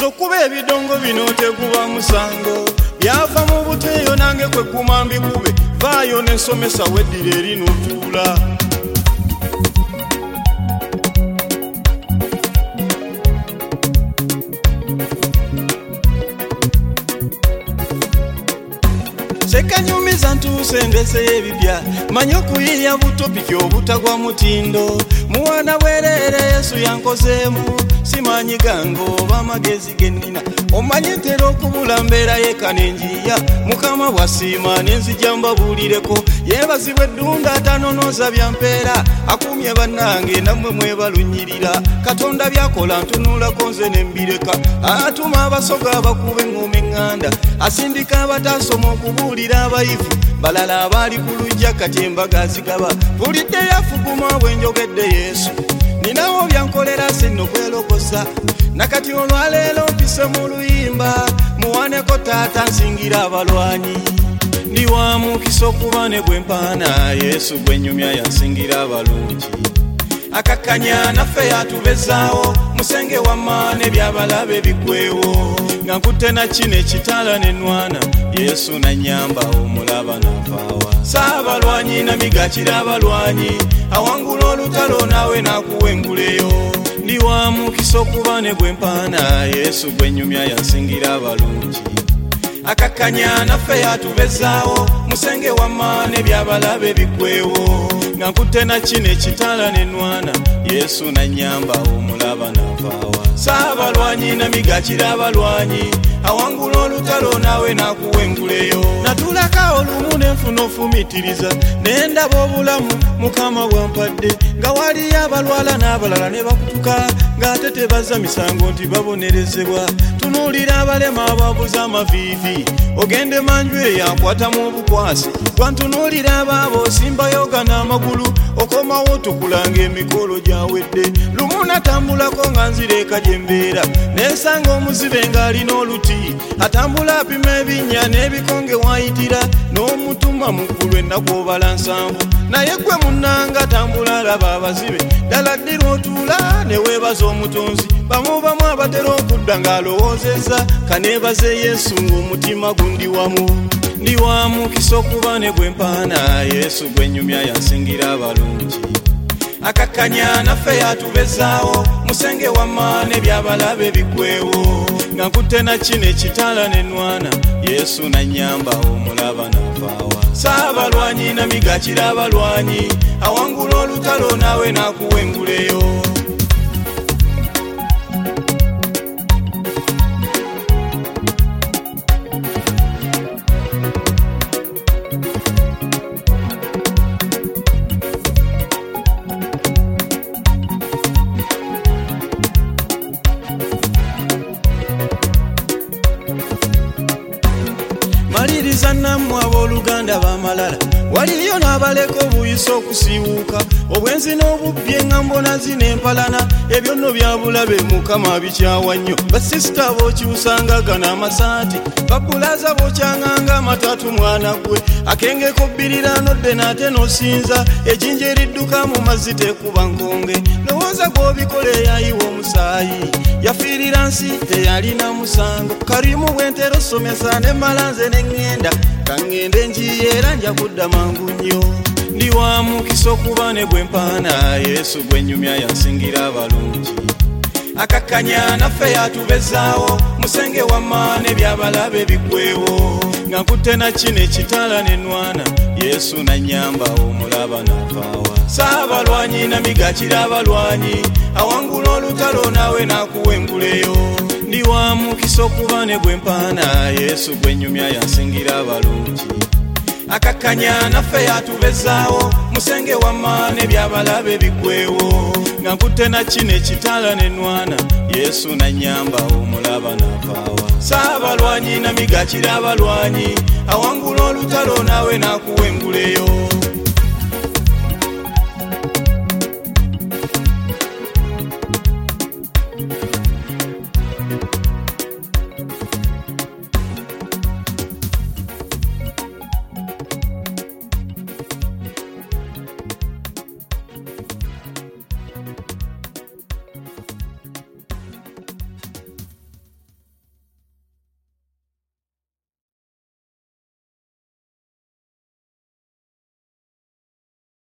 Sokube ebidongo bino tekuba musango byava mu buteeyo nange kwe kumambi kube vaayo n'ensomesa weddira eri n'otuula sekanyumiza ntuuse ndese y'ebibya manyi okuyiiya butopiki obutagwa mutindo muwana bwereere Yesu yankozeemu simanyi gango oba amagezi gennina omanyi ntera okubula mbeera yeka n'enjiya mukama bwasiima n'enzija mbabuulireko yeebazibwa eddunda atanonooza bya mpeera akumye bannange nammwe mwebalunyirira katonda byakola ntunuulako nze ne mbireka atuma abasoga abakuba eŋŋoma eŋŋanda asindika abataasoma okubuulira abayivu balala abaali ku lujja kati embaga azigaba bulidde yafuguma bwe njogedde Yesu ninawo byankolera sinno kwelokosa nakati olwaleero mpise mu luyimba muwaneko taata nsingira abalwanyi ndi wa mukisa okuba ne gwe mpaana Yesu gwe nnyumya yansingira abalungi akakkanya naffe yatubezaawo musenge wammaane byabalabe bigwewo nga nkutte na kino ekitala n'ennwana Yesu nannyamba omulaba navaawa saabalwanyi namigakira abalwanyi awangula olutalo naawe nakuwenguleyo ndi wa mukisa okuba ne gwe mpaana Yesu gwe nnyumya yansingira abalungi akakkanya naffe yatubezaawo musenge wammaane byabalabe bigwewo nga nkutte na kino ekitala n'ennwana Yesu nannyamba omulaba navaawa saabalwanyi namigakira abalwanyi awangula olutalo naawe nakuwenguleyo natulaka olumu nenfuna ofumitiriza nendaba obulamu mukama bwampadde nga waliyo abalwala n'abalala ne bakutuka ng'ate tebaza misango nti babonerezebwa tunuulira abalema ababuza amaviivi ogende manju eyo akwatamu obukwasi gwantunuulira abaabo osimbayoga n'amagulu okomawo tukulanga emikolo gyawedde lumu natambulako nga nzireeka gye mbeera nensanga omuzibe ng'alina oluti atambula apima ebinnya n'ebikonge wayitira n'omutuma mukulu ennaku obala nsanvu naye gwe munnanga atambula alaba abazibe ddala ddira otuula ne weebaza omutonzi bamu abatera okudda ng'alowoozezza kaneebaze Yesu ng'omutima gundi wamu ndi wa mukisa okuba ne gwe mpaana Yesu gwe nnyumya yansingira abalungi akakkanya naffe yatubezaawo musenge wammaane byabalabe bigwewo nga nkutte na kino ekitala n'ennwana Yesu nannyamba omulaba navaawa saabalwanyi namigakira abalwanyi awangula olutalo naawe nakuwenguleyo maliriza nammwe abooluganda b'amalala waliyo n'abaleka obuyisa okusiiwuuka obwenzi n'obubbi eŋŋambo nazina empalana ebyo nno byabulabe mukama bikyawa nnyo basisita bookyusanga gano amasaati babulaza bookyanganga amatatu mwana gwe akenge kobbirira nodde n'ate n'osinza ejjinja eridduka mu mazzi tekuba nkonge lowooza gw'obikola eyayiwa omusaayi yafiirira nsi teyalina musango karimu bwentero somesa ne malanze n'eŋŋenda kaŋŋende njiye era nja kudda mangu nnyo ndi wa mukisa okuba ne gwe mpaana Yesu gwe nnyumya yansingira abalungi akakkanya naffe yatubezaawo musenge wammaane byabalabe bigwewo nga nkutte na kino ekitala n'ennwana Yesu nannyamba omulaba navaawa saabalwanyi namigakira abalwanyi awangula olutalo naawe nakuwenguleyo ndi wa mukisa okuba ne gwe mpaana Yesu gwe nnyumya yansingira abalungi akakkanya naffe yatubezaawo musenge wammaane byabalabe bigwewo nga nkutte na kino ekitala n'ennwana Yesu nannyamba omulaba navaawa saabalwanyi namigakira abalwanyi awangula olutalo naawe nakuwenguleyo